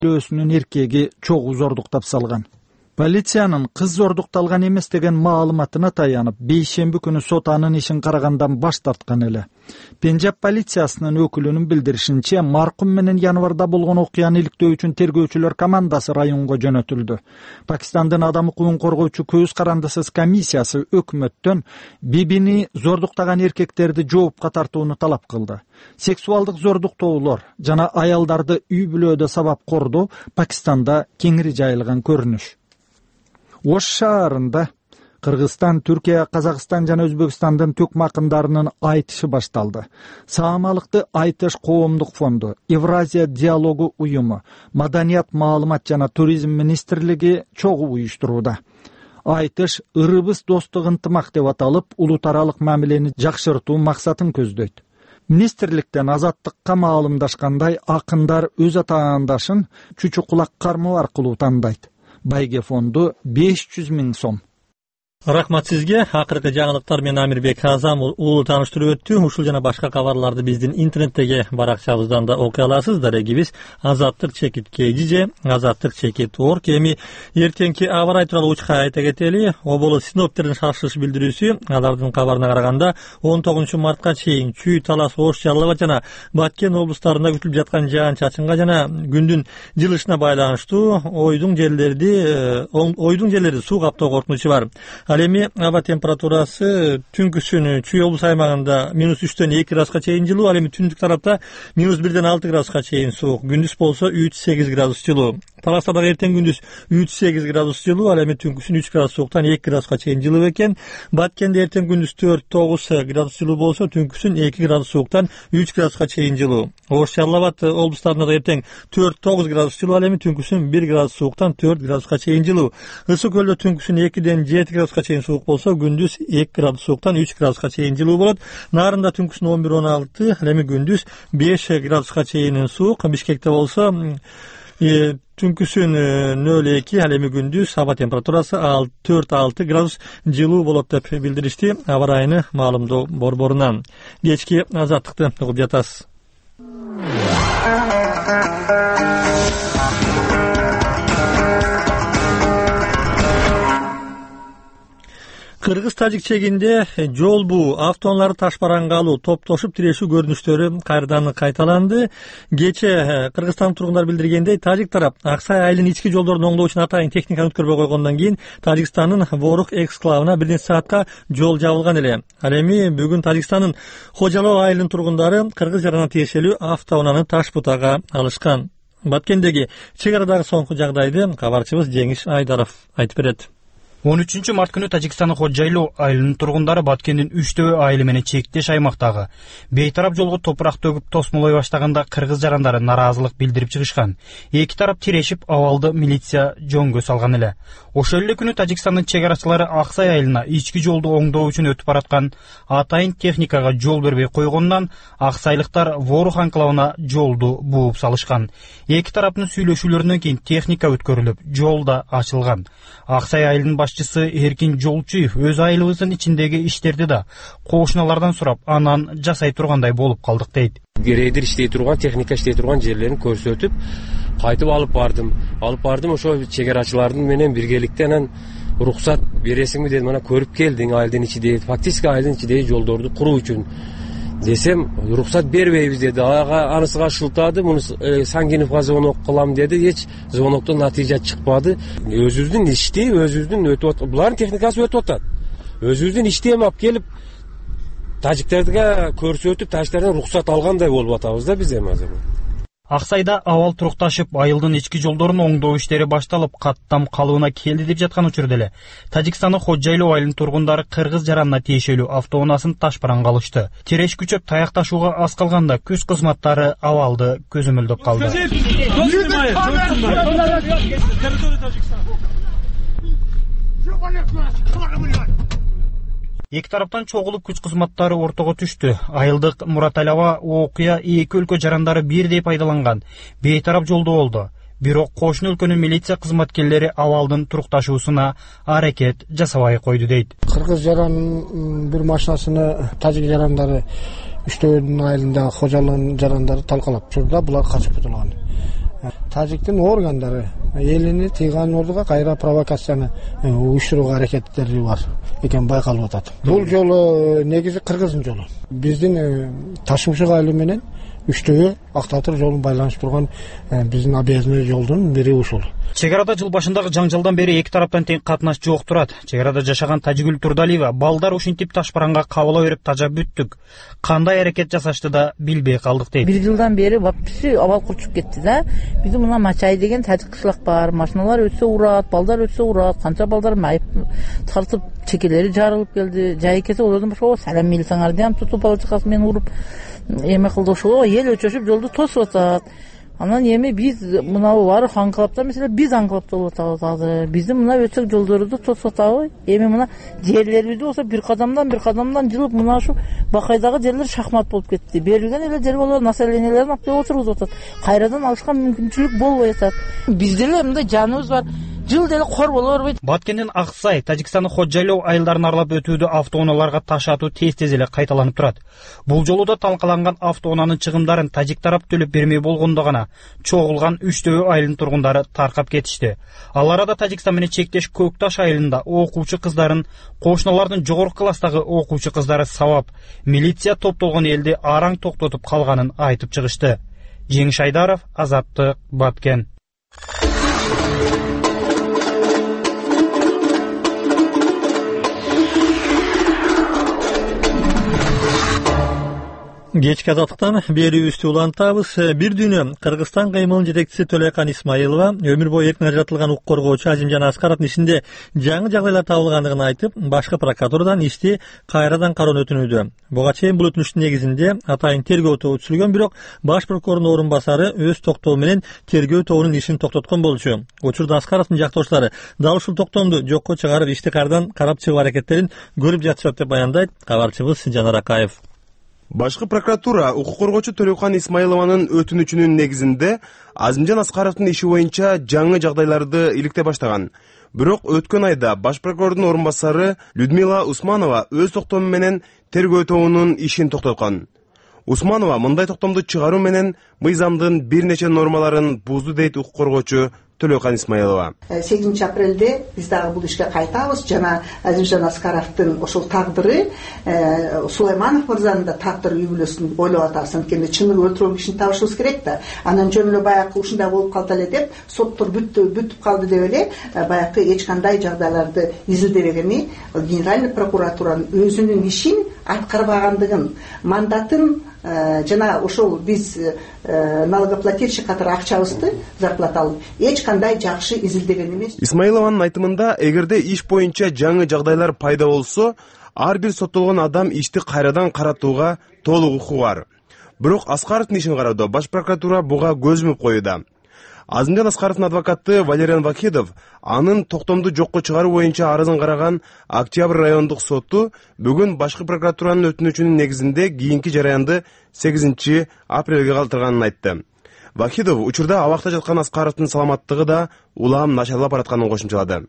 Өзүнүн эркеги чогуу зордуктап салган. Полициянын кыз зордукталган эмес деген маалыматына таянып, бейшемби күнү сот анын ишин карагандан баш тарткан эле. Пенджаб полициясынын өкүлүнүн билдиришинче, маркум менен январда болгон окуяны иликтөө үчүн тергөөчүлөр командасы районго жөнөтүлдү. Пакистандын адам укугун коргоочу көз карандысыз комиссиясы өкмөттөн Бибини зордуктаган эркектерди жоопко тартууну талап кылды. Сексуалдык зордуктоолор жана аялдарды үй бүлөдө сабап кордоо Пакистанда кеңири жайылган көрүнүш. Ош шаарында Кыргызстан, Түркия, Казакстан жана Өзбекстандын төкмө акындарынын айтышы башталды. Саамалыкты айтыш коомдук фонду, Евразия диалогу уюму, Маданият, маалымат жана туризм министрлиги чогуу уюштурууда. Айтыш ырыбыз достук ынтымак деп аталып, улутаралык мамилени жакшыртуу максатын көздөйт. Министрликтен азаттыкка маалымдашкандай, акындар өз атаандашын чүчү кулак кармоо аркылуу тандайт. Байге фонду 500 000 сом. Рахмат сизге. Акыркы жаңылыктар менен Амирбек Азам улуу тааныштырып өттү. Ушул жана башка кабарларды биздин интернеттеги баракчабыздан да окуй аласыз. Дарегибиз azattik.kg, azattik.org. Эми эртеңки аба ырайы тууралуу учка айта кетели. Оболо синоптиктердин шашылыш билдирүүсү, алардын кабарына караганда 19 мартка чейин Чүй, Талас, Ош, Жалал Абад жана Баткен облустарында күтүлүп жаткан жаан-чачынга жана күндүн жылышына байланыштуу ойдуң жерлерди суу каптоо коркунучу бар. Ал эми аба температурасы түнкүсүн Чүй облус аймагында -3-төн 2 градуска чейин жылуу, ал эми түндүк тарапта -1-ден 6 градуска чейин суук, күндүз болсо 3-8 градус жылуу. Таласта дагы эртең күндүз 3-8 градус жылуу, ал эми түнкүсүн 3 градус сууктан 2 градуска чейин жылуу экен. Баткенде эртең күндүз 4-9 градус жылуу болсо, түнкүсүн 2 градус сууктан 3 градуска чейин жылуу. Ош, Жалал Абад облустарында да эртең 4-9 градус жылуу, ал эми түнкүсүн 1 градус сууктан 4 градуска чейин жылуу. Ысык көлдө түнкүсүн 2-ден 7 градуска чейин суук болсо, күндүз 2 градус сууктан 3 градуска чейин жылуу болот. Нарында түнкүсүн 11-16, ал эми күндүз 5 градуска чейин суук. Бишкекте болсо түнкүсүн 0-2, ал эми күндүз аба температурасы 4-6 градус жылуу болот деп билдиришти аба ырайыны маалымдоо борборунан. Кечки азаттыкты угуп жатасыз. Кыргыз-Тажик чегинде жол буу, автоунааларды ташбаранга алуу, топтошуп тирешүү көрүнүштөрү кайрадан кайталанды. Кече Кыргызстан тургундары билдиргендей, Тажик тарап Аксай айылын ички жолдорун оңдоо үчүн атайын техниканы өткөрбөй койгондон кийин Тажикстандын Ворук эксклавына бир нече саатка жол жабылган эле. Ал эми бүгүн Тажикстандын Хожалоо айылынын тургундары Кыргыз жарана тиешелүү автоунааны таш бутага алышкан. Баткендеги чек арадагы соңку жагдайды кабарчыбыз Жеңиш Айдаров айтып берет. 13 март күнү Тажикстандын Ходжайлоо айылынын тургундары Баткендин 3 айылы менен чектеш аймактагы бейтарап жолго топурак төгүп тосмолой баштаганда кыргыз жарандары нааразылык билдирип чыгышкан. Эки тарап тирешип, абалды милиция жөнгө салган эле. Ошол эле күнү Тажикстандын чек арачылары Аксай айылына ички жолду оңдоо үчүн өтүп бараткан атайын техникага жол бербей койгондон аксайлыктар Ворук анклавына жолду бууп салышкан. Эки тараптын сүйлөшүүлөрүнөн кийин техника өткөрүлүп, жол да ачылган. Аксай айылынын башчысы Эркин Жолчуев өз айылыбыздын ичиндеги иштерди да кошуналардан сурап, анан жасай тургандай болуп калдык дейт. Грейдер иштей турган, техника иштей турган жерлерин көрсөтүп, кайтып алып бардым. Ошо чегерачылардын менен биргеликте анан уруксат бересиңби дедим, ана көрүп келдиң айылдын ичиндеги, фактически айылдын ичиндеги жолдорду куруу үчүн десем, уруксат бербейбиз деди. Анысыга шылтады, муну Сангиновго звонок кылам деди. Эч звоноктон натыйжа чыкпады. Өзүбүздүн ишти, өзүбүздүн өтүп атат. Булардын техникасы өтүп атат. Өзүбүздүн ишти эми алып келип тажиктерге көрсөтүп, тажиктерден уруксат алгандай болуп атабыз да биз эми азыр. Аксайда абал турукташып, айылдын ички жолдорун оңдоо иштери башталып, каттам калыбына келди деп жаткан учурда эле Тажикстандын Ходжайлоо айылынын тургундары кыргыз жаранына тиешелүү автоунаасын ташбаранга алышты. Тереш күчөп таякташууга аз калганда күз кызматтары абалды көзөмөлдөп калды. Эки тараптан чогулуп күч кызматтары ортого түштү. Айылдык Мураталова окуя эки өлкө жарандары бирдей пайдаланган бейтарап жолдо болду. Бирок кошуна өлкөнүн милиция кызматкерлери абалдын турукташуусуна аракет жасабай койду дейт. Кыргыз жаранын бир машинасыны тажик жарандары Үчтөбөнүн айылындагы Хожалоонун жарандары талкалап чыкты да, булар качып кеткен. тажиктин органдары элини тыйган ордуга кайра провокацияны уюштурууга аракеттери бар экен байкалып атат. Бул жолу негизи кыргыздын жолу. Биздин Ташмышык айылы менен үчтөгү Ак Татыр жолун байланыштырып турган биздин объездный жолдун бири ушул. Чек арада жыл башындагы жаңжалдан бери эки тараптан тең катнаш жок турат. Чек арада жашаган Тажигүл Турдалиева балдар ушинтип ташбаранга кабыла берип тажап бүттүк. Кандай аракет жасашты да билбей калдык дейт. Бир жылдан бери вообще абал курчуп кетти да. Биздин мына Мачай деген тажик кышлак бар. Машиналар өтсө урат, балдар өтсө урат. Канча балдар майып тартып, чекелери жарылып келди. Жай кесе олордон башка салам милсаңар дем тутуп бала чакасы менен уруп эме кылды ошого эл өчөшүп жолду тосуп атат. Анан эми биз мынабы баары аңкылапта, мисалы биз аңкылап болуп атабыз азыр. Биздин мына өтсөк жолдорду тосуп атабы. Эми мына жерлерибизди болсо бир кадамдан жылып мына ушу Бакайдагы жерлер шахмат болуп кетти. Берилген эле жер болор, населениелерин аптеп отургузуп атат. Кайрадан алышка мүмкүнчүлүк болбой атат. Бизде эле мындай жаныбыз бар. Жыл деле кор боло бербейт. Баткендин Аксай, Тажикстандын Ходжайлоо айылдарын аралап өтүүдө автоунааларга таш атуу тез эле кайталанып турат. Бул жолу да талкаланган автоунаанын чыгымдарын тажик тарап төлөп бермей болгондо гана чогулган Үчтөө айылынын тургундары таркап кетишти. Ал арада Тажикстан менен чектеш Көк Таш айылында окуучу кыздарын, кошуналардын жогорку класстагы окуучу кыздары сабап, милиция топтолгон элди араң токтотуп калганын айтып чыгышты. Жеңиш Айдаров, Азаттык, Баткен. Кечки азаттыктан берүүбүздү улантабыз. Бир дүнү Кыргызстан кыймылынын жетекчиси Төлөйкан Исмаилова өмүр бою эркин ажыратылган укук коргоочу Азимжан Аскаровдун ишинде жаңы жагдайлар табылгандыгын айтып, башкы прокуратурадан ишти кайрадан кароону өтүнүүдө. Буга чейин бул өтүнүштүн негизинде атайын тергөө тобу түзүлгөн, бирок баш прокурордун орун басары өз токтоо менен тергөө тобунун ишин токтоткон болчу. Учурда Аскаровдун жактоочулары дал ушул токтоомду жокко чыгарып ишти кайрадан карап чыгуу аракеттерин көрүп жатышат деп баяндайт кабарчыбыз Жанар Акаев. Башкы прокуратура укук коргоочу Төлөйкан Исмаилованын өтүнүчүнүн негизинде Азимжан Аскаровдун иши боюнча жаңы жагдайларды иликтей баштаган. Бирок өткөн айда баш прокурордун орун басары Людмила Усманова өз токтому менен тергөө тобунун ишин токтоткон. Усманова мындай токтомду чыгаруу менен мыйзамдын бир нече нормаларын бузду дейт укук коргоочу Төлөйкан Исмаилова. 8 апрелде биз дагы бул ишке кайтабыз. Жана Азимжан Аскаровдун ошол тагдыры, Сулайманов мырзанын да тагдыры үй бүлөсүн ойлоп атабыз. Анткени чыныгы өлтүргөн кишини табышыбыз керек да. Анан жөн эле баягы ушундай болуп калды эле деп, соттор бүтүп калды деп эле баягы эч кандай жагдайларды изилдебегени, генеральный прокуратуранын өзүнүн ишин аткарбагандыгын, мандатын жана ошол биз налогоплательщик катары акчабызды зарплата алып эч кандай жакшы изилдеген эмес. Исмаилованын айтымында, эгерде иш боюнча жаңы жагдайлар пайда болсо, ар бир соттолгон адам ишти кайрадан каратууга толук укугу бар. Бирок Аскаровдун ишин кароодо баш прокуратура буга көз юмуп коюуда. Азимжан Аскаровдун адвокаты Валериан Вахидов анын токтомду жокко чыгаруу боюнча арызын караган Октябрь райондук соту бүгүн башкы прокуратуранын өтүнүчүнүн негизинде кийинки жараянды 8 апрелге калтырганын айтты. Вахидов учурда абакта жаткан Аскаровдун саламаттыгы да улам начарлап баратканын кошумчалады.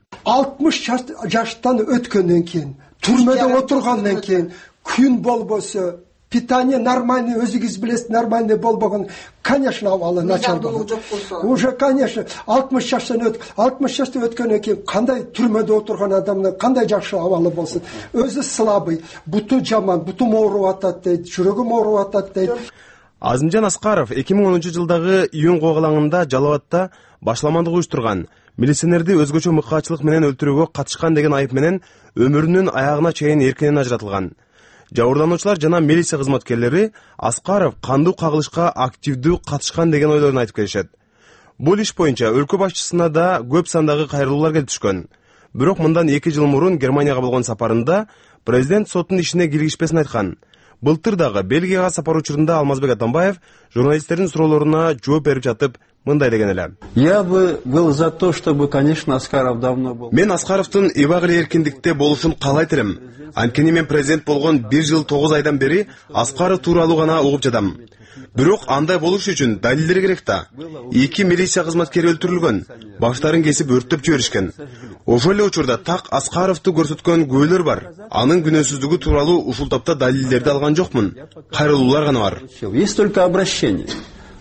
60 жаштан өткөндөн кийин, түрмөдө отургандан кийин күн болбосо, питание нормальный, өзүңүз билесиз, нормальный болбогон, конечно, абалы начар болот. Уже, конечно, 60 жаштан өткөндөн кийин кандай түрмөдө отурган адамдын кандай жакшы абалы болсун. Өзү слабый, буту жаман, бутум ооруп атат дейт, жүрөгүм ооруп атат дейт. Азимжан Аскаров 2010-жылдагы июнь когалаңында Жалал-Абадта башламандык уюштурган, милиционерди өзгөчө мыкаачылык менен өлтүрүүгө катышкан деген айып менен өмүрүнүн аягына чейин эркинен ажыратылган. Жабырлануучулар жана милиция кызматкерлери Аскаров кандуу кагылышка активдүү катышкан деген ойлорун айтып келишет. Бул иш боюнча өлкө башчысына да көп сандагы кайрылуулар келип түшкөн. Бирок мындан 2 жыл мурун Германияга болгон сапарында президент соттун ишине киргишпесин айткан. Былтыр дагы Бельгияга сапар учурунда Алмазбек Атамбаев журналисттердин суроолоруна жооп берип жатып мындай деген эле. Я бы был за то, чтобы, конечно, Аскаров давно был. Мен Аскаровдун ибак эле эркиндикте болушун каалайт элем. Анткени мен президент болгон 1 жыл 9 айдан бери Аскаров тууралуу гана угуп жатам. Бирок андай болуш үчүн далилдер керек да. 2 милиция кызматкери өлтүрүлгөн, баштарын кесип өрттөп жиберишкен. Ошол эле учурда так Аскаровду көрсөткөн күбөлөр бар. Анын күнөөсүздүгү тууралуу ушул тапта далилдерди алган жокмун. Кайрылуулар гана бар. Есть только обращение.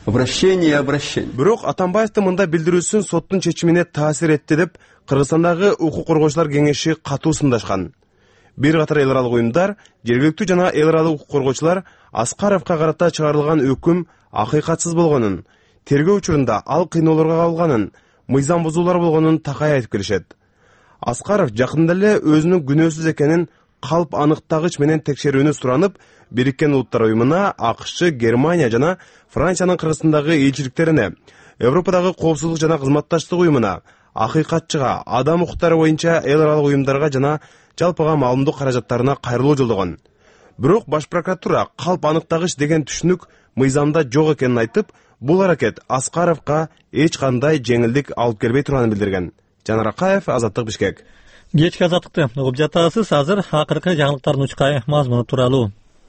Обращение, обращение. Бирок Атамбаевдин мында билдирүүсүн соттун чечимине таасир этти деп Кыргызстандагы укук коргоочулар кеңеши катуу сындашкан. Бир катар эл аралык уюмдар, жергиликтүү жана эл аралык укук коргоочулар Аскаровго карата чыгарылган өкүм акыйкатсыз болгонун, тергөө учурунда ал кыйноолорго кабылганын, мыйзам бузуулар болгонун такай айтып келишет. Аскаров жакында эле өзүнүн күнөөсүз экенин калп аныктагыч менен текшерүүнү суранып, Бириккен Улуттар уюмуна, АКШ, Германия жана Франциянын Кыргызстандагы элчиликтерине, Европадагы коопсуздук жана кызматташтык уюмуна, акыйкатчыга, адам укуктары боюнча эл аралык уюмдарга жана жалпыга маалымдоо каражаттарына кайрылуу жолдогон. Бирок Баш прокуратура калп аныктагыч деген түшүнүк мыйзамда жок экенин айтып, бул аракет Аскаровго эч кандай жеңилдик алып келбей турганын билдирген. Жанар Акаев, Азаттык, Бишкек. Кечки Азаттыкты угуп жатасыз. Азыр акыркы жаңылыктардын учкай мазмуну тууралуу.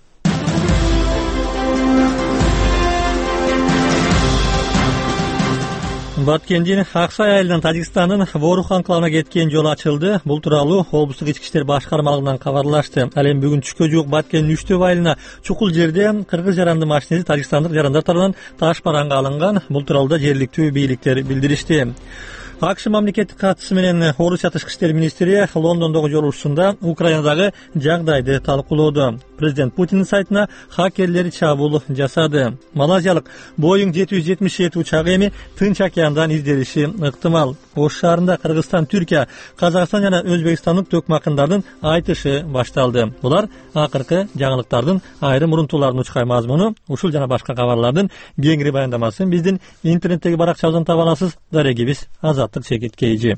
Баткендин Аксай айылынан Тажикстандын Ворух анклавына кеткен жол ачылды. Бул тууралуу облустук ички иштер башкармалыгынан кабарлашты. Ал эми бүгүн түшкө жуук Баткендин 3 айылына чукул жерде кыргыз жаранды машинеси тажикстандык жарандар тарабынан таш бараңга алынган. Бул тууралуу да жергиликтүү бийликтер билдиришти. АКШ мамлекеттик катчысы менен Орусия тышкы иштер министри Лондондогу жолугушуусунда Украинадагы жагдайды талкуулоду. Президент Путиндин сайтына хакерлер чабуул жасады. Малайзиялык Boeing 777 учагы эми Тынч океандан изделиши ыктымал. Ош шаарында Кыргызстан, Түркия, Казакстан жана Өзбекстандык төкмакындардын айтышы башталды. Булар акыркы жаңылыктардын айрым урунтууларынын учкай мазмуну. Ушул жана башка кабарлардын кеңири баяндамасын биздин интернеттеги баракчабыздан таба аласыз. Дарегибиз Азаттык Чекит Кейжи.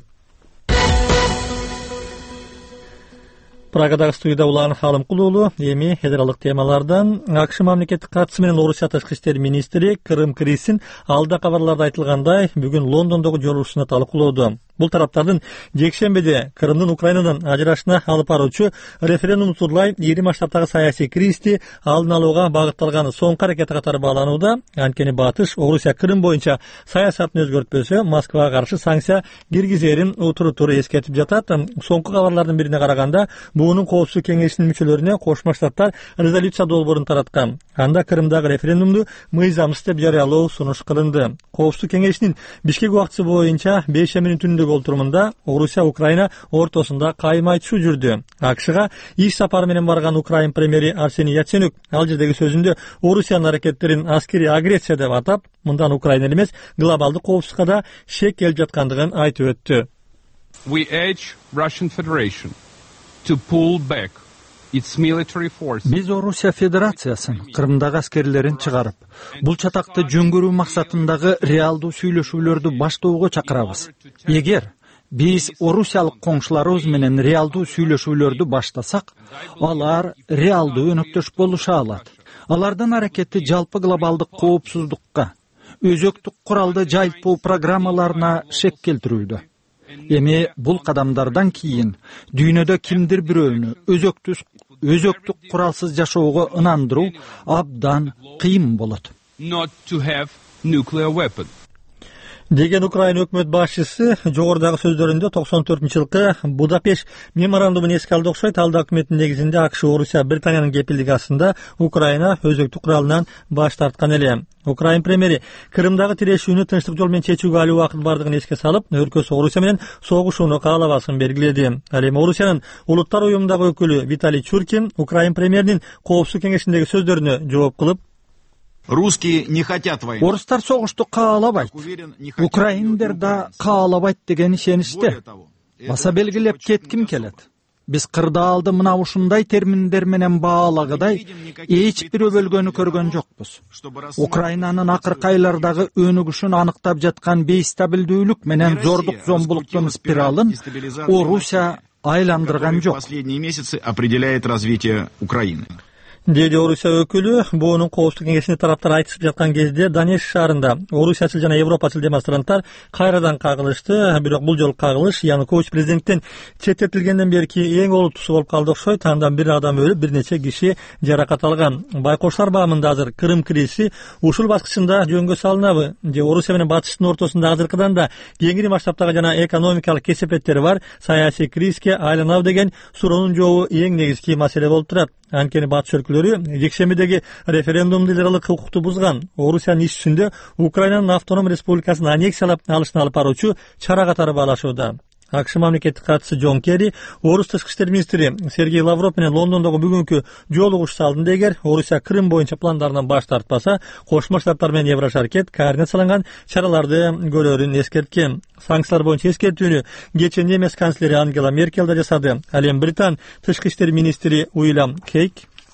Прагадагы студияда улан Халым Кулуулу, эми федералдык темалардан АКШ мамлекеттик катчысы менен Орусия тышкы иштер министри Кырым Крисин алда кабарларда айтылгандай бүгүн Лондондогу жолугушууна талкуулоду. Бул тараптардын жекшембиде Крымдын Украинадан ажырашына алып баруучу референдум турулай 20 масштабтагы саясий кризисти алдын алууга багытталган соңку аракети катары бааланууда. Анткени Батыш Орусия Крым боюнча саясатын өзгөртпөсө Москвага каршы санкция киргизерин утур эскертип жатат. Соңку кабарлардын бирине караганда буунун коопсуздук кеңешинин мүчөлөрүнө Кошмо Штаттар резолюция долбоорун тараткан. Анда Крымдагы референдумду мыйзамсыз деп жарыялоо сунуш кылынды. Коопсуздук кеңешинин Бишкек убактысы боюнча бейшембинин түнүндөгү олтурумунда Орусия Украина ортосунда кайым айтышуу жүрдү. АКШга иш сапары менен барган Украин премьери Арсений Яценюк ал жердеги сөзүндө Орусиянын аракеттерин аскерий агрессия деп атап, мындан Украина эле эмес, глобалдык коопсуздукка да шек келип жаткандыгын айтып өттү. We urge Russian Federation to pull back its military forces. Биз Орусия Федерациясын Кырымдагы аскерлерин чыгарып, бул чатакты жөнгөрүү максатындагы реалдуу сүйлөшүүлөрдү баштоого чакырабыз. Эгер биз орусиялык коңшуларыбыз менен реалдуу сүйлөшүүлөрдү баштасак, алар реалдуу өнөктөш болуша алат. Алардын аракети жалпы глобалдык коопсуздукка, өзөктүк куралды жайылтуу программаларына шек келтирүүдө. Эми бул кадамдардан кийин дүйнөдө кимдир бирөөнү өзөктүк куралсыз жашоого ынандыруу абдан кыйын болот. Деген Украина өкмөт башчысы жогорудагы сөздөрүндө 94-жылкы Будапешт меморандумун эске алды окшойт. Ал документтин негизинде АКШ, Орусия, Британиянын кепилдиги астында Украина өзөктүк куралынан баш тарткан эле. Украин премьери Крымдагы тирешүүнү тынчтык жол менен чечүүгө али убакыт бардыгын эске салып, өлкөсү Орусия менен согушууну каалабасын белгиледи. Ал эми Орусиянын Улуттар уюмундагы өкүлү Виталий Чуркин Украин премьеринин коопсуздук кеңешиндеги сөздөрүнө жооп кылып, Русские не хотят войны. Орустар согушту каалабайт. Украиндер да каалабайт деген ишеничте. Баса белгилеп кетким келет. Биз кырдаалды мына ушундай терминдер менен баалагыдай эч бир өбөлгөнү көргөн жокпуз. Украинанын акыркы айлардагы өнүгүшүн аныктап жаткан бейстабилдүүлүк менен зордук зомбулуктун спиралын Орусия айландырган жок. Последние месяцы определяет развитие Украины. Деди Орусия өкүлү буунун коопсуздук кеңешине тараптар айтышып жаткан кезде Донецк шаарында Орусиячыл жана Европачыл демонстранттар кайрадан кагылышты. Бирок бул жолку кагылыш Янукович президенттен четтетилгенден берки эң олуттуусу болуп калды окшойт. Андан бир адам өлүп, бир нече киши жаракат алган. Байкоштар баамында азыр Крым кризиси ушул баскычында жөнгө салынабы же Орусия менен Батыштын ортосунда азыркыдан да кеңири масштабтагы жана экономикалык кесепеттери бар саясий кризиске айланабы деген суроонун жообу эң негизги маселе болуп турат. Анткени батыш өлкөлөрү жекшембидеги референдумду илгарылык укукту бузган. Орусиянын иш жүзүндө Украинанын автоном республикасын аннексиялап алышына алып баруучу чара катары баалашууда. АКШ мамлекеттик катчысы Джон Керри орус тышкы иштер министри Сергей Лавров менен Лондондогу бүгүнкү жолугушуу алдында эгер Орусия Крым боюнча пландарынан баш тартпаса, Кошмо Штаттар менен Еврошаркет координацияланган чараларды көрөрүн эскерткен. Санкциялар боюнча эскертүүнү кечээ немец канцлери Ангела Меркель да жасады. Ал эми Британ тышкы иштер министри Уильям Кейк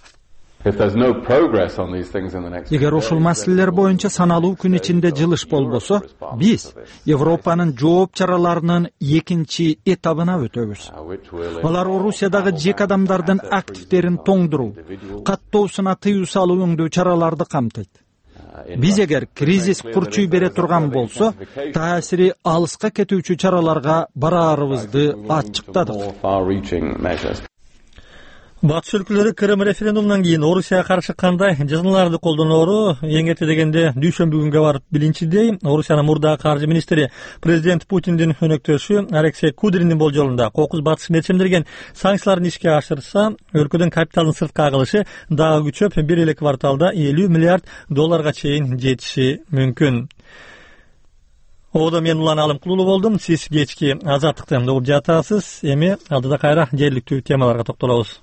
эгер ушул маселелер боюнча саналуу күн ичинде жылыш болбосо, биз Европанын жооп чараларынын экинчи этабына өтөбүз. Алар Орусиядагы жеке адамдардын активдерин тоңдуруу, каттоосуна тыюу салуу өңдүү чараларды камтыйт. Биз эгер кризис курчуй бере турган болсо, таасири алыска кетүүчү чараларга бараарыбызды ачыктадык. Батыш өлкөлөрү Крым референдумунан кийин Орусияга каршы кандай жазаларды колдоноору эң эрте дегенде дүйшөмбү күнгө барып билинчидей, Орусиянын мурдагы каржы министри президент Путиндин өнөктөшү Алексей Кудриндин болжолунда кокус батыш мерчемдерген санкцияларын ишке ашырса, өлкөдөн капиталдын сыртка агылышы дагы күчөп, бир эле кварталда 50 миллиард долларга чейин жетиши мүмкүн. Оодо мен Улан Алымкулуу болдум. Сиз кечки азаттыкты угуп жатасыз. Эми алдыда кайра жергиликтүү темаларга токтолобуз.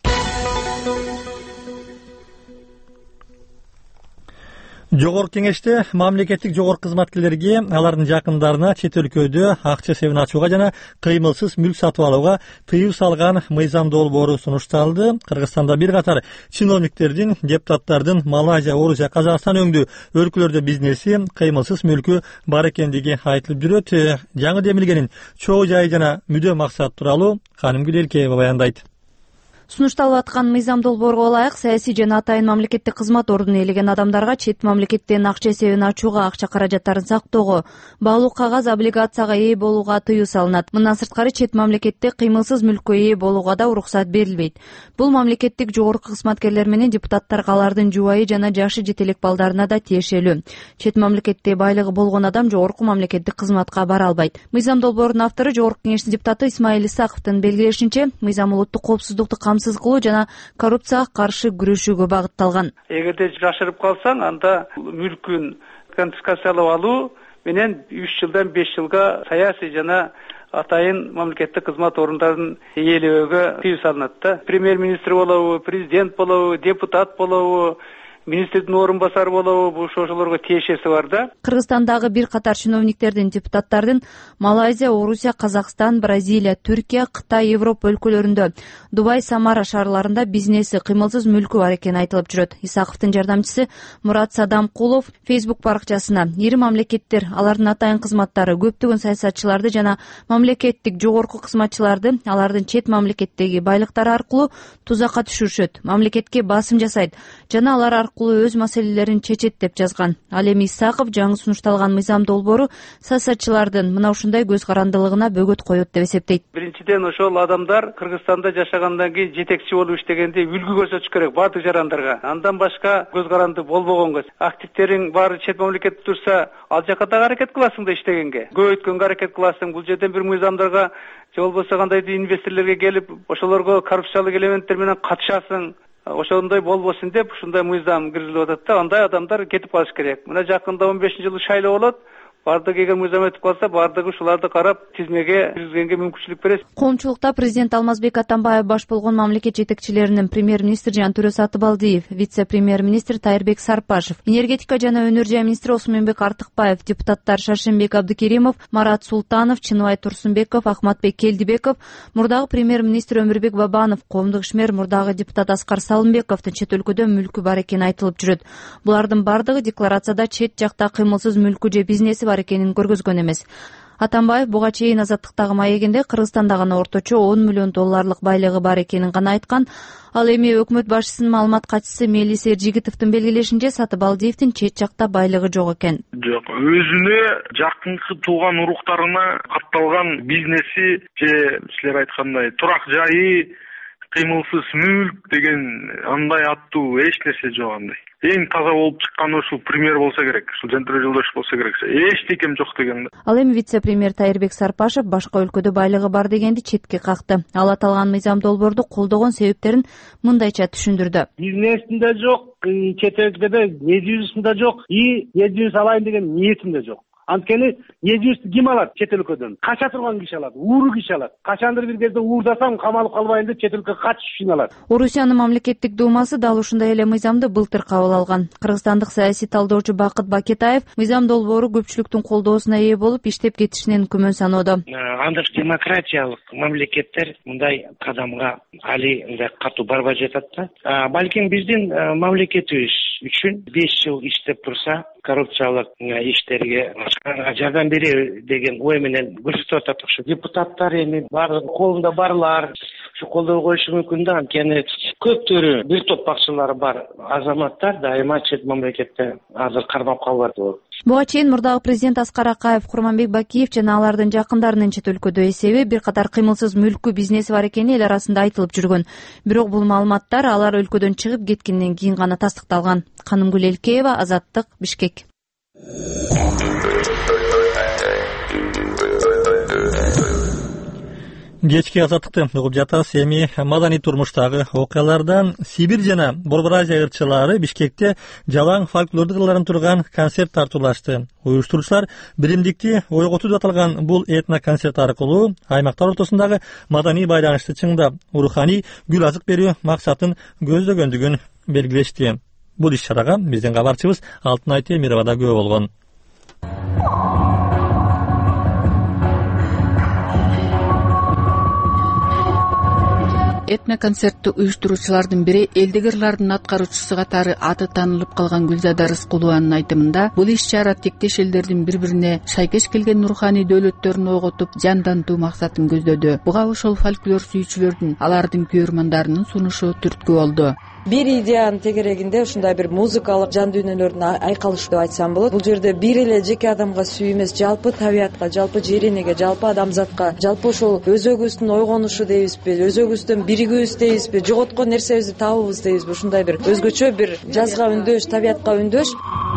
Жогорку кеңеште мамлекеттик жогорку кызматкерлерге, алардын жакындарына чет өлкөдө акча эсебин ачууга жана кыймылсыз мүлк сатып алууга тыюу салган мыйзам долбоору сунушталды. Кыргызстанда бир катар чиновниктердин, депутаттардын Малайзия, Орусия, Казакстан өңдүү өлкөлөрдө бизнеси, кыймылсыз мүлкү бар экендиги айтылып жүрөт. Жаңы демилгенин чоо жайы жана мүдө максат тууралуу Ханым Гүлелкеева баяндайт. Сунушталып аткан мыйзам долбоорго ылайык саясий жана атайын мамлекеттик кызмат ордун ээлеген адамдарга чет мамлекеттен акча эсебин ачууга, акча каражаттарын сактоого, баалуу кагаз облигацияга ээ болууга тыюу салынат. Мындан сырткары чет мамлекетте кыймылсыз мүлккө ээ болууга да уруксат берилбейт. Бул мамлекеттик жогорку кызматкерлер менен депутаттарга, алардын жубайы жана жашы жете элек балдарына да тиешелүү. Чет мамлекетте байлыгы болгон адам жогорку мамлекеттик кызматка бара албайт. Мыйзам долбоорунун автору Жогорку кеңештин депутаты Исмаил Исаковдун белгилешинче, мыйзам улуттук коопсуздукту камсыз кылуу жана коррупцияга каршы күрөшүүгө багытталган. Эгерде жашырып калсаң, анда мүлкүн конфискациялап алуу менен 3 жылдан 5 жылга саясий жана атайын мамлекеттик кызмат орундарын ээлөөгө тыюу салынат да. Премьер-министр болобу, президент болобу, депутат болобу, министрдин орун басары болобу, бул ошолорго тиешеси бар да. Кыргызстандагы бир катар чиновниктердин, депутаттардын Малайзия, Орусия, Казакстан, Бразилия, Түркия, Кытай, Европа өлкөлөрүндө, Дубай, Самара шаарларында бизнеси, кыймылсыз мүлкү бар экени айтылып жүрөт. Исаковдун жардамчысы Мурат Садамкулов Facebook баракчасына ири мамлекеттер, алардын атайын кызматтары көптөгөн саясатчыларды жана мамлекеттик жогорку кызматчыларды алардын чет мамлекеттеги байлыктары аркылуу тузакка түшүрүшөт, мамлекетке басым жасайт жана алар аркылуу өз маселелерин чечет деп жазган. Ал эми Исаков жаңы сунушталган мыйзам долбоору саясатчылардын мына ушундай көз карандылыгына бөгөт коет деп эсептейт. Биринчиден ошол адамдар Кыргызстанда жашагандан кийин жетекчи болуп иштегенде үлгү көрсөтүш керек баардык жарандарга. Андан башка көз каранды болбогонго, активтериң баары чет мамлекетте турса, ал жака да аракет кыласың да иштегенге. Көбөйткөнгө аракет кыласың. Бул жерден бир мыйзамдарга же болбосо кандайдыр инвесторлорго келип, ошолорго коррупциялык элементтер менен катышасың. Ошондой болбосун деп ушундай мыйзам киргизилип атат да, андай адамдар кетип калыш керек. Мына жакында 15-жылы шайлоо болот. Бардыгы эгер мыйзам өтүп калса, бардыгы ушуларды карап тизмеге киргизгенге мүмкүнчүлүк берет. Коомчулукта президент Алмазбек Атамбаев баш болгон мамлекет жетекчилеринин премьер-министр Жантөрө Сатыбалдиев, вице-премьер-министр Тайырбек Сарпашев, энергетика жана өнөр жай министри Осмонбек Артыкбаев, депутаттар Шаршембек Абдыкеримов, Марат Султанов, Чыныбай Турсунбеков, Ахматбек Келдибеков, мурдагы премьер-министр Өмүрбек Бабанов, коомдук ишмер мурдагы депутат Аскар Салымбековдун чет өлкөдө мүлкү бар экени айтылып жүрөт. Булардын бардыгы декларацияда чет жакта кыймылсыз мүлкү же бизнеси бар экенин көргөзгөн эмес. Атамбаев буга чейин азаттыктагы маегинде Кыргызстанда гана орточо 10 миллион долларлык байлыгы бар экенин гана айткан. Ал эми өкмөт башчысынын маалымат катчысы Мелис Эржигитовдун белгилешинче Сатыбалдиевдин чет жакта байлыгы жок экен. Жок, өзүнө жакынкы тууган уруктарына катталган бизнеси же силер айткандай турак жайы, кыймылсыз мүлк деген андай аттуу эч нерсе жок андай. Эң таза болуп чыккан ушул премьер болсо керек, ушул Жантөре Жолдошев болсо керек. Эчтекем жок деген. Ал эми вице-премьер Тайырбек Сарпашев башка өлкөдө байлыгы бар дегенди четке какты. Ал аталган мыйзам долбоорду колдогон себептерин мындайча түшүндүрдү. Бизнесинде жок, чет өлкөдө недюзусунда жок, недюз алайын деген ниетимде жок. Анткени недюзду ким алат чет өлкөдөн? Кача турган киши алат, ууру киши алат. Качандыр бир кезде уурдасам камалып калбайын деп чет өлкөгө качыш үчүн алат. Орусиянын мамлекеттик думасы дал ушундай эле мыйзамды былтыр кабыл алган. Кыргызстандык саясий талдоочу Бакыт Бакетаев мыйзам долбоору көпчүлүктүн колдоосуна ээ болуп иштеп кетишинен күмөн саноодо. Андык демократиялык мамлекеттер мындай кадамга али мындай катуу барбай жатат да. Балким биздин мамлекетибиз үчүн 5 жыл иштеп турса, коррупциялык иштерге жардам берер деген ой менен көрсөтүп атат. Ушу депутаттар эми баары колунда барлар ушу колдоо коюшу мүмкүн да. Анткени көптөрү бир топ бакчылары бар азаматтар дайыма чет мамлекетте азыр кармап калып атат. Буга чейин мурдагы президент Аскар Акаев, Курманбек Бакиев жана алардын жакындарынын чет өлкөдө эсеби, бир катар кыймылсыз мүлкү бизнеси бар экени эл арасында айтылып жүргөн. Бирок бул маалыматтар алар өлкөдөн чыгып кеткенден кийин гана тастыкталган. Канымгүл Элкеева, Азаттык, Бишкек. Кечки Азаттыкты угуп жатасыз. Эми маданий турмуштагы окуялардан Сибир жана Борбор Азия ырчылары Бишкекте жалаң фольклордук ырларын турган концерт тартуулашты. Уюштуруучулар биримдикти ойготуу деп аталган бул этно концерт аркылуу аймактар ортосундагы маданий байланышты чыңдап, руханий гүл азык берүү максатын көздөгөндүгүн белгилешти. Бул иш-чарага биздин кабарчыбыз Алтынай Темирова да күбө болгон. Этноконцертти уюштуруучулардын бири элдик ырлардын аткаруучусу катары аты таанылып калган Гүлзада Рыскулованын айтымында, бул иш-чара тектеш элдердин бири-бирине шайкеш келген руханий дөөлөттөрүн ойготуп, жандантуу максатын көздөдү. Буга ошол фольклор сүйүүчүлөрдүн, алардын күйөрмандарынын сунушу түрткү болду. Бир идеянын тегерегинде ушундай бир музыкалык жан дүйнөлөрүн айкалыш деп айтсам болот. Бул жерде бир эле жеке адамга сүйүү эмес, жалпы табиятка, жалпы жер энеге, жалпы адамзатка, жалпы ошол өзөгүбүздүн ойгонушу дейбизби, өзөгүбүздүн биригүүбүз дейбизби, жоготкон нерсебизди табуубуз дейбизби, ушундай бир өзгөчө бир жазга үндөш, табиятка үндөш.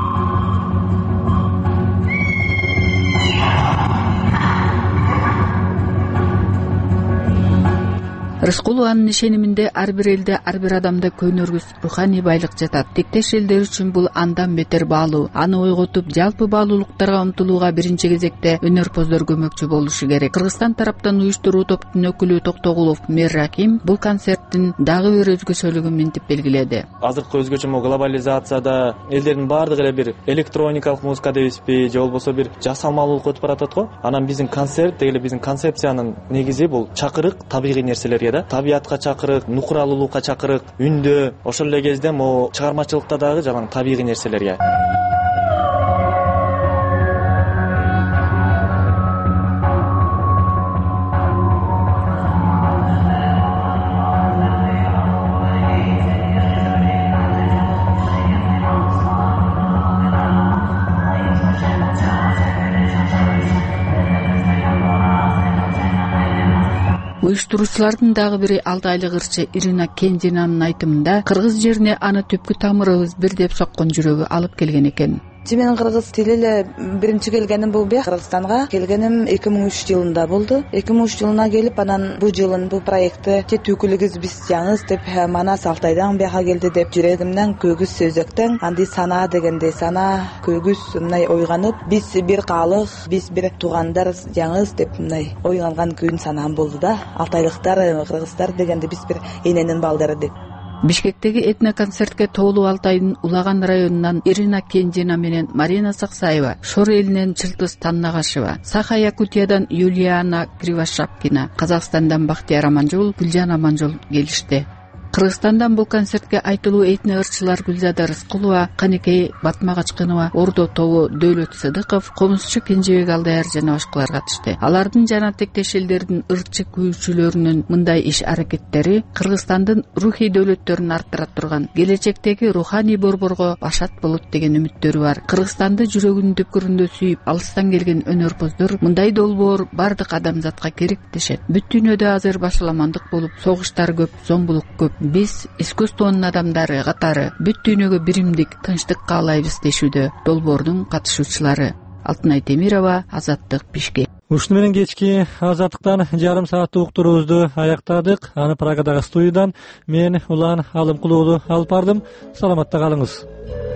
Рыскулованын ишениминде ар бир элде, ар бир адамда көнөргүс руханий байлык жатат. Тектеш элдер үчүн бул андан бетер баалуу. Аны ойготуп, жалпы баалуулуктарга умтулууга биринчи кезекте өнөрпоздор көмөкчү болушу керек. Кыргызстан тараптан уюштуруу топтун өкүлү Токтогулов Мерраким бул концерттин дагы бир өзгөчөлүгүн мынтип белгиледи. Азыркы өзгөчө глобализацияда элдердин баардыгы эле бир электроникалык музыка дейбизби, же болбосо бир жасалмалуулук өтүп баратат го. Анан биздин концерт деги эле биздин концепциянын негизи бул чакырык табигый нерселерге, табиятка чакырык, нукралуулукка чакырык, үндө, ошол эле кезде могу чыгармачылыкта дагы жалаң табигый нерселерге. Уюштуруучулардын дагы бири 6 айлык ырчы Ирина Кенжинанын айтымында, кыргыз жерине аны түпкү тамырыбыз бир деп соккон жүрөгү алып келген экен. Менин кыргыз тили эле биринчи келгеним бул бек Кыргызстанга келгеним 2003 жылында болду. 2003 жылына келип, анан бул жылын бул проектти чет өкүлүбүз биз жаңыз деп манас Алтайдан бияка келди деп жүрөгүмдөн көгүз сөзөктөн анди сана дегенде сана көгүз мындай ойганып, биз бир калык, биз бир туугандар жаңыз деп мындай ойланган күн санам болду да. Алтайлыктар, кыргыздар дегенде биз бир эненин балдары деп. Бишкектеги этноконцертке тоолуу Алтайдын Улаган районунан Ирина Кенжина менен Марина Саксаева, Шор элинен Чылтыс Таннагашева, Саха Якутиядан Юлиана Кривошапкина, Казакстандан Бактияр Аманжол, Гүлжан Аманжол келишти. Кыргызстандан бул концертке айтылуу этне ырчылар Гүлзада Рыскулова, Канекей Батмагачкынова, Ордо тобу Дөөлөт Сыдыков, Комузчу Кенжебек Алдаяр жана башкалар катышты. Алардын жана тектеш элдердин ырчы күйүүчүлөрүнүн мындай иш-аракеттери Кыргызстандын рухий дөөлөттөрүн арттыра турган, келечектеги руханий борборго башат болот деген үмүттөрү бар. Кыргызстанды жүрөгүнүн түпкүрүндө сүйүп, алыстан келген өнөрпоздор мындай долбоор бардык адамзатка керек дешет. Бүт дүйнөдө азыр башаламандык болуп, согуштар көп, зомбулук көп. Биз искусствонун адамдары катары бүт дүйнөгө биримдик, тынчтык каалайбыз дешүүдө долбоордун катышуучулары. Алтынай Темирова, Азаттык, Бишкек. Ушуну менен кечки Азаттыктан жарым сааттык уктуруубузду аяктадык. Аны Прагадагы студиядан мен Улан Алымкулууну алып бардым. Саламатта калыңыз.